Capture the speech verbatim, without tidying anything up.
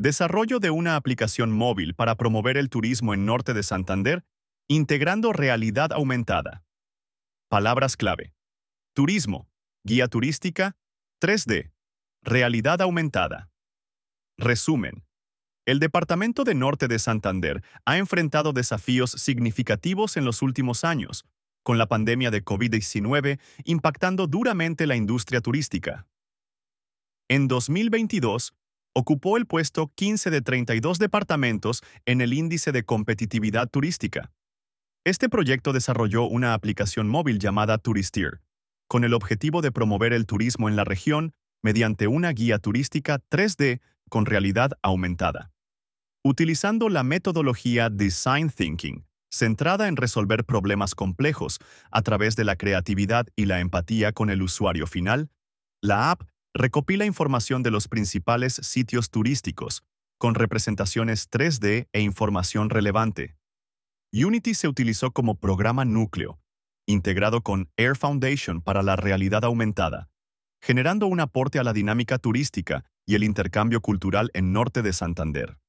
Desarrollo de una aplicación móvil para promover el turismo en Norte de Santander, integrando realidad aumentada. Palabras clave: turismo, guía turística, tres D, realidad aumentada. Resumen: el Departamento de Norte de Santander ha enfrentado desafíos significativos en los últimos años, con la pandemia de COVID diecinueve impactando duramente la industria turística. En dos mil veintidós, ocupó el puesto quince de treinta y dos departamentos en el índice de competitividad turística. Este proyecto desarrolló una aplicación móvil llamada Turisteer, con el objetivo de promover el turismo en la región mediante una guía turística tres D con realidad aumentada. Utilizando la metodología Design Thinking, centrada en resolver problemas complejos a través de la creatividad y la empatía con el usuario final, la app recopila información de los principales sitios turísticos, con representaciones tres D e información relevante. Unity se utilizó como programa núcleo, integrado con Air Foundation para la realidad aumentada, generando un aporte a la dinámica turística y el intercambio cultural en Norte de Santander.